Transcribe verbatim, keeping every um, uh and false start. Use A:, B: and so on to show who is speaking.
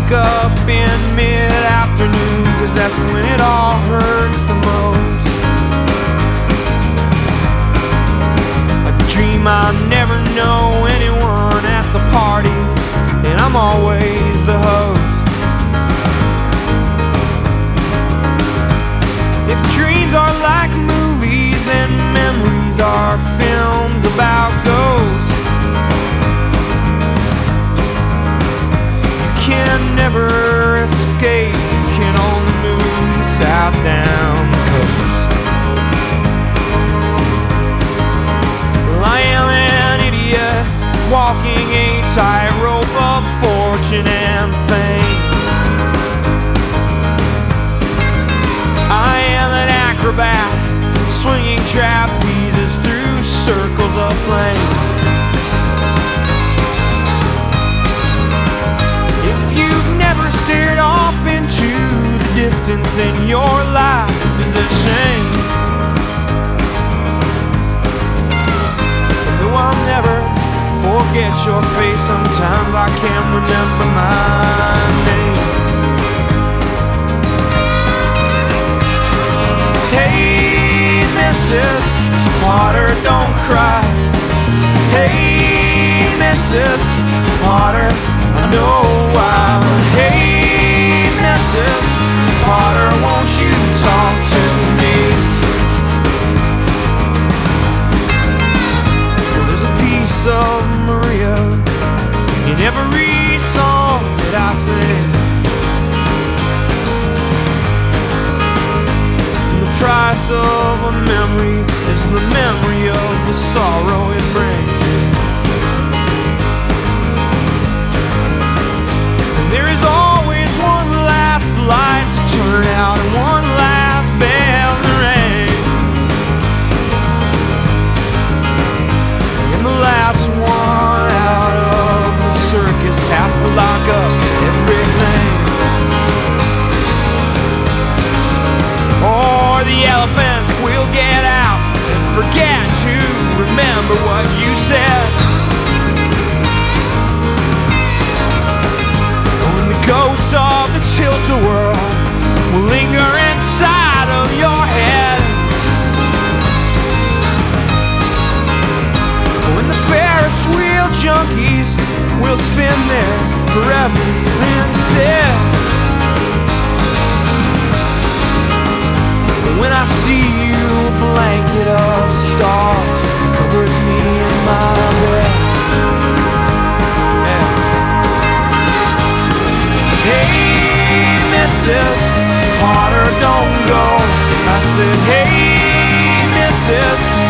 A: wake up in mid-afternoon, 'cause that's when it all hurts the most. I dream I'll never know anyone at the party, and I'm always the host. If dreams are like movies, then memories are films about ghosts. You can never escape, you can only move south down the coast. Well, I am an idiot walking a tightrope of fortune and fame. I am an acrobat swinging trapezes through circles of flame. If you've never stared off into the distance, then your life is a shame. And though I'll never forget your face, sometimes I can't remember my name. Hey, Missus Potter, don't cry. Hey, Missus Potter, I know why. Hey, Missus Potter, won't you talk to me? Well, there's a piece of Maria in every song that I sing. The price of a memory is the memory of the sorrow it brings. And there is always one last light to turn out and one last bell to ring. And the last one out of the circus has to lock up everything. Or the elephants will get out and forget to remember what you said. When the ghosts of the children world will linger inside of your head. When the Ferris wheel junkies will spin there forever instead. When I see you, a blanket of stars covers me in my bed. Yeah. Hey, Missus Potter, don't go. I said, hey, Missus